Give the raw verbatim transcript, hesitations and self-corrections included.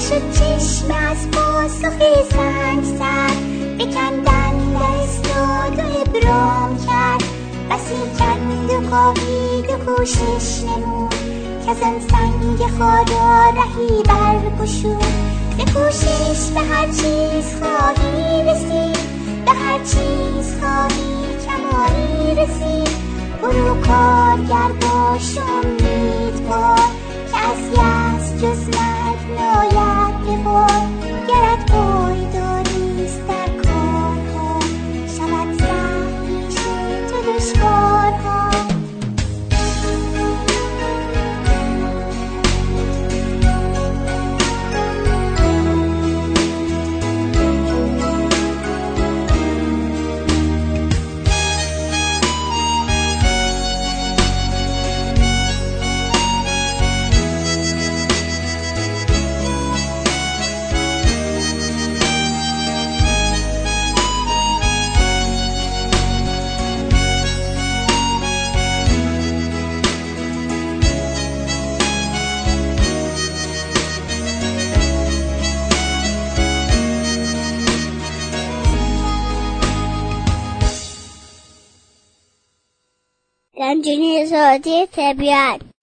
نشد چشم از پاسخ سنگ سر، بکندن در استاد و ابرام کرد. بسی کند و کاوید و کوشش نمود، که از آن سنگ خارا رهی برگشود. به کوشش به هر چیز خواهی رسید، به هر چیز خواهی کمالی رسید. برو کارگر باش و امیدوار، که از یأس جز مرگ ناید به بار. گرت پایداریست در کارها، شود سخت پیش تو دشوارها. رنجونی زادی طبیعت.